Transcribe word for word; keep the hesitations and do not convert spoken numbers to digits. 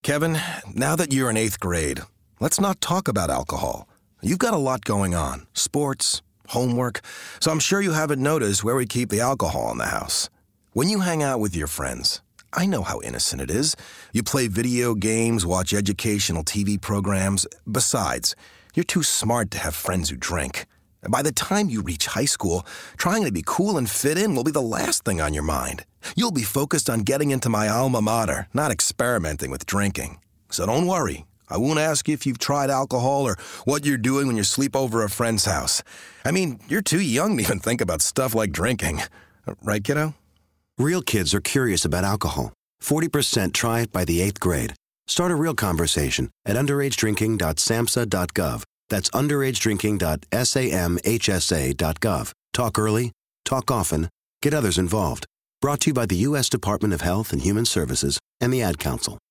Kevin, now that you're in eighth grade, let's not talk about alcohol. You've got a lot going on, sports, homework, so I'm sure you haven't noticed where we keep the alcohol in the house. When you hang out with your friends, I know how innocent it is. You play video games, watch educational T V programs. Besides, you're too smart to have friends who drink. And by the time you reach high school, trying to be cool and fit in will be the last thing on your mind. You'll be focused on getting into my alma mater, not experimenting with drinking. So don't worry. I won't ask you if you've tried alcohol or what you're doing when you sleep over a friend's house. I mean, you're too young to even think about stuff like drinking. Right, kiddo? Real kids are curious about alcohol. forty percent try it by the eighth grade. Start a real conversation at underage drinking dot samhsa dot gov. That's underage drinking dot samhsa dot gov. Talk early, talk often, get others involved. Brought to you by the U S Department of Health and Human Services and the Ad Council.